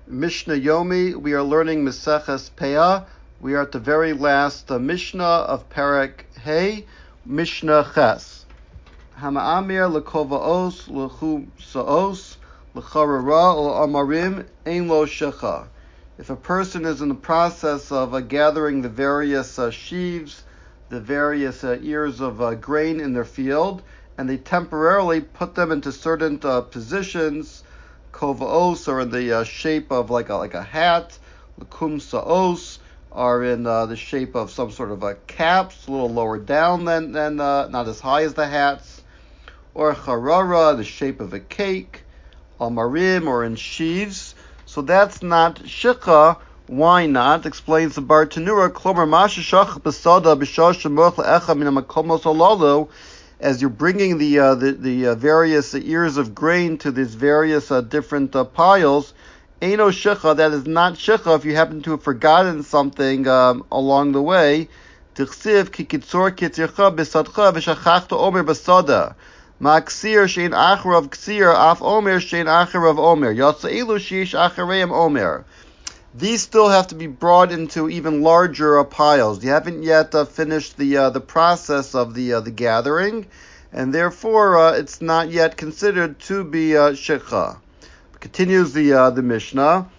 Mishnah Yomi. We are learning Maseches Peah. We are at the very last Mishnah of Perek Hey, Mishnah Ches. Hama'amir lekovaos lechusaos lecharara le'amarim ein lo shecha. If a person is in the process of gathering the various sheaves, the various ears of grain in their field, and they temporarily put them into certain positions, kovaos are in the shape of like a hat, lekum saos are in the shape of some sort of a caps, a little lower down than not as high as the hats, or charara, the shape of a cake, amarim, or in sheaves. So that's not shikha. Why not? Explains the Bartanura. Klomer mashashach besada b'shosh shemuch le'echa min hamakomos halalu. As you're bringing the various ears of grain to these various different piles, Eino Shicha, that is not Shicha if you happen to have forgotten something along the way. Tichsiv ki kitzor kitzircha b'sadcha v'shachachta omer b'sada. Ma'ksir shein acharav ksir af omer shein acharav omer. Yatzailu sheish achareim omer. These still have to be brought into even larger piles. You haven't yet finished the process of the gathering, and therefore it's not yet considered to be shikha. Continues the Mishnah.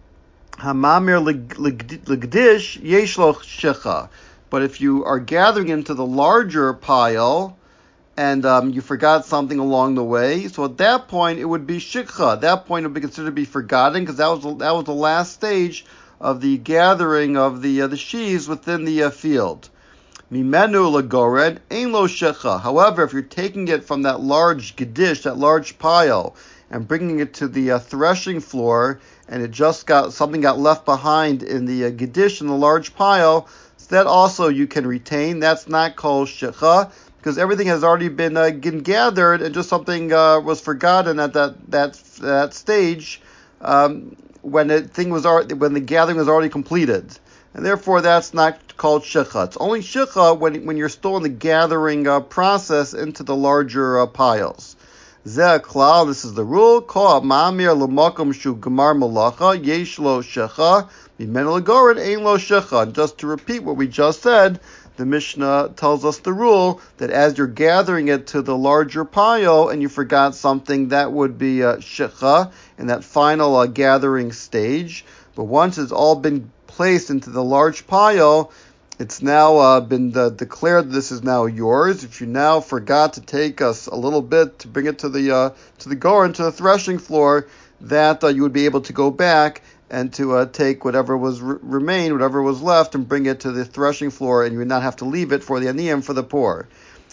Hamamir legdish yesh lo shikha. But if you are gathering into the larger pile, and you forgot something along the way, so at that point it would be shikha. At that point it would be considered to be forgotten, because that was the last stage of the gathering of the sheaves within the field. Mimenu lagored ein lo shikha. However, if you're taking it from that large gedish, that large pile, and bringing it to the threshing floor, and it just something got left behind in the gedish in the large pile, so that also you can retain. That's not called shikha, because everything has already been gathered, and just something was forgotten at that stage when the gathering was already completed, and therefore that's not called shikha. It's only shikha when you're still in the gathering process into the larger piles. Zeh klal, this is the rule. Kol ma'amir l'makom shu gemar malacha yesh lo shikha mimenu l'goren ein lo shikha. And just to repeat what we just said, the Mishnah tells us the rule that as you're gathering it to the larger pile and you forgot something, that would be shikha in that final gathering stage. But once it's all been placed into the large pile, it's now been declared this is now yours. If you now forgot to take us a little bit to bring it to the goren, to the threshing floor, that you would be able to go back and to take whatever was remained, whatever was left, and bring it to the threshing floor, and you would not have to leave it for the aniyim, for the poor.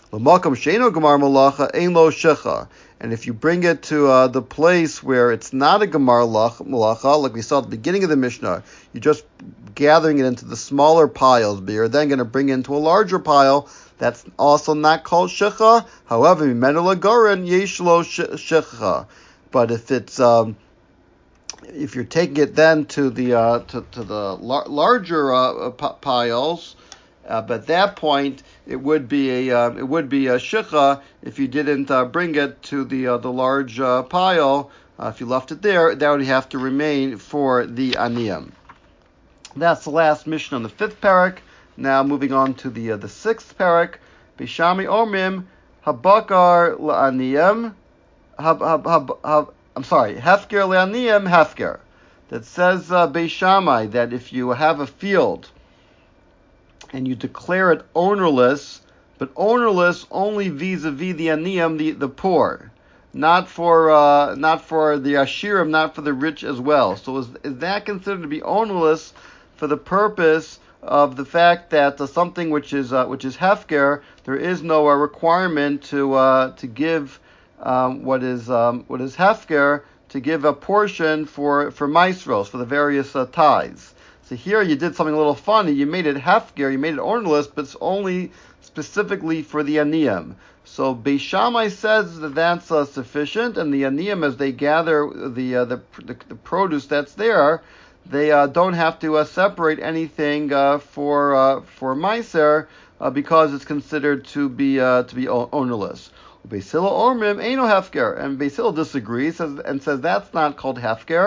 And if you bring it to the place where it's not a gemar malacha, like we saw at the beginning of the Mishnah, you're just gathering it into the smaller piles, but you're then going to bring it into a larger pile, that's also not called shikha. However, mimenu lagoren yesh lo shikha. But if it's if you're taking it then to the larger piles, but at that point it would be a shikha if you didn't bring it to the large pile. If you left it there, that would have to remain for the aniyim. That's the last Mishnah on the 5th parak. Now moving on to the 6th parak. Bishami omrim habakar la'aniyim hefker le'aniyim hefker. That says Beis Shammai that if you have a field and you declare it ownerless, but ownerless only vis-a-vis the aniyim, the poor, not for the ashirim, not for the rich as well. So is that considered to be ownerless for the purpose of the fact that something which is hefker, there is no requirement to give what is hefker, to give a portion for maasros, for the various tithes. So here you did something a little funny. You made it hefker, you made it ownerless, but it's only specifically for the aniyim. So Beis Shammai says that that's sufficient, and the aniyim, as they gather the produce that's there, they don't have to separate anything for maaser because it's considered to be ownerless. Beis Hillel omrim eino hefker, and Beis Hillel disagrees and says that's not called hefker.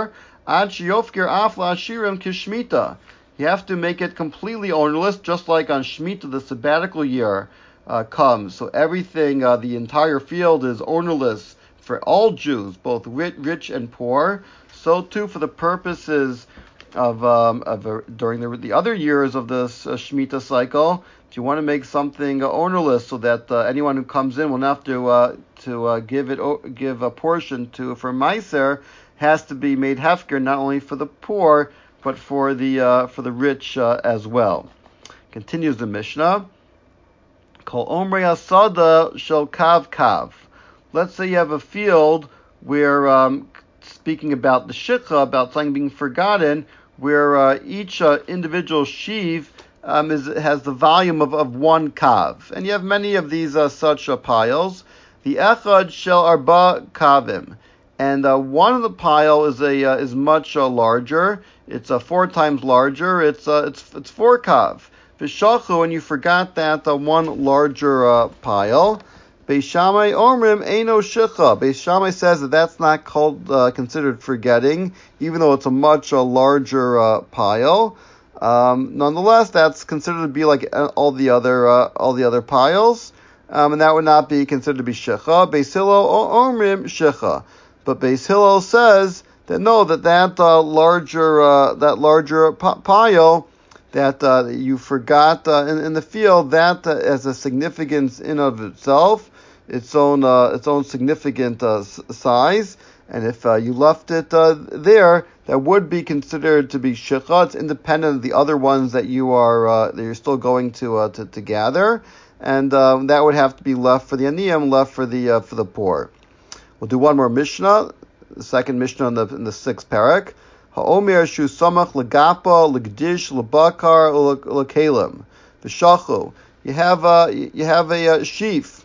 Ad sheyofker afla ashirim kishmita. You have to make it completely ownerless, just like on Shemitah, the sabbatical year comes. So everything, the entire field is ownerless for all Jews, both rich and poor. So too for the purposes of during the other years of this Shemitah cycle, if you want to make something ownerless, so that anyone who comes in will not have to give a portion for Meiser, has to be made hefker not only for the poor but for the rich as well. Continues the Mishnah. Kol omrei asada shel kav kav. Let's say you have a field where, speaking about the shikha, about something being forgotten, where each individual sheaf has the volume of one kav, and you have many of these such piles. The echad shel arba kavim, and one of the pile is much larger. It's 4 times larger. It's 4 kav. V'shachu, and you forgot that one larger pile. Beis Shammai omrim eino shicha. Beis Shammai says that that's not called considered forgetting, even though it's a much larger pile. Nonetheless, that's considered to be like all the other piles, and that would not be considered to be shicha. Beis Hillel omrim shicha, but Beis Hillel says that no, that larger pile that you forgot in the field, that has a significance in of itself, its own significant size, and if you left it there, that would be considered to be shicha. It's independent of the other ones that you're still going to gather, and that would have to be left for the aniyim, left for the poor. We'll do one more Mishnah, the second Mishnah in the 6th parak. Ha'omer shu samach legapa legdish lebakar lekalim v'shachu. You have a sheaf.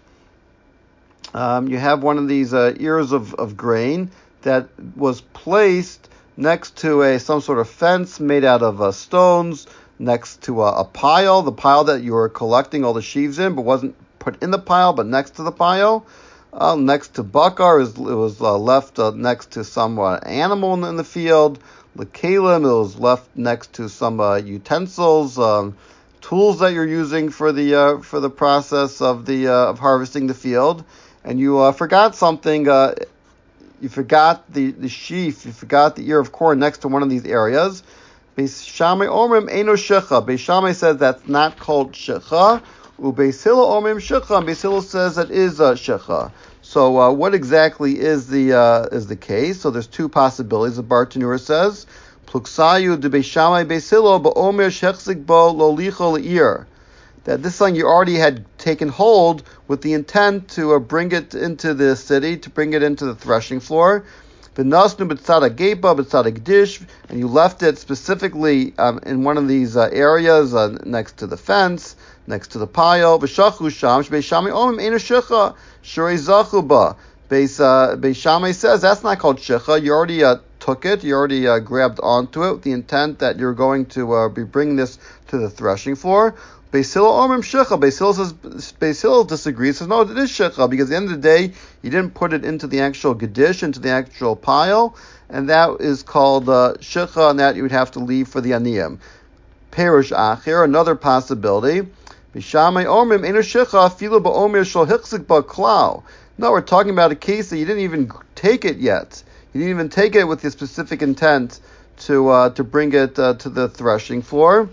You have one of these ears of grain that was placed next to some sort of fence made out of stones, next to a pile, the pile that you were collecting all the sheaves in, but wasn't put in the pile, but next to the pile. Next to bakar, it was left next to some animal in the field. Lekalim, it was left next to some utensils, tools that you're using for the process of harvesting the field. And you forgot something. You forgot the sheaf. You forgot the ear of corn next to one of these areas. Beis Shammai omrim eino shecha. Beis Shammai says that's not called shecha. Ubeis Hillel omrim shecha. Beis Hillel says that is shecha. So what exactly is the case? So there's 2 possibilities. The Bartanura says, Pluksayu de Beis Shammai Beis Hillel ba'omer shechzik bo lo licho le'ir. That this thing you already had taken hold with the intent to bring it into the city, to bring it into the threshing floor. V'nasnu b'tzad gepa b'tzad dish, and you left it specifically in one of these areas next to the fence, next to the pile. V'shachu sham Beis Shammai omim eino shecha shurei zachu ba. Beis Shammai says that's not called shecha. You already took it. You already grabbed onto it with the intent that you're going to be bringing this to the threshing floor. Beis Hillel omrim shecha. Beis Hillel disagrees. Says no, it is shecha, because at the end of the day you didn't put it into the actual gedish, into the actual pile, and that is called shecha, and that you would have to leave for the aniyim. Perush acher, another possibility. Beis Shammai omrim eino shecha filu ba'omer shel hichzik ba klau. No, we're talking about a case that you didn't even take it yet. You didn't even take it with the specific intent to bring it to the threshing floor.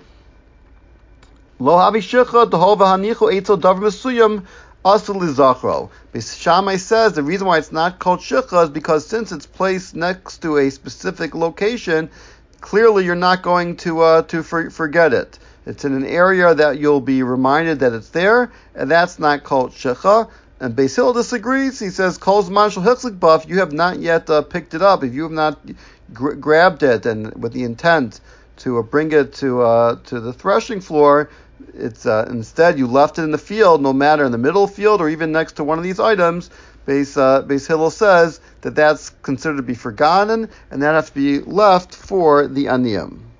Lo havi shecha dehova hanichu eitzel davar mesuyam asur lizachro. Beis Shammai says the reason why it's not called shecha is because since it's placed next to a specific location, clearly you're not going to forget it. It's in an area that you'll be reminded that it's there, and that's not called shecha. And Beis Hillel disagrees. He says, "Kol zman shel hichzik ba, if you have not yet picked it up, if you have not grabbed it and with the intent to bring it to the threshing floor, it's instead you left it in the field, no matter in the middle field or even next to one of these items." Beis Hillel says that that's considered to be forgotten, and that has to be left for the aniyim.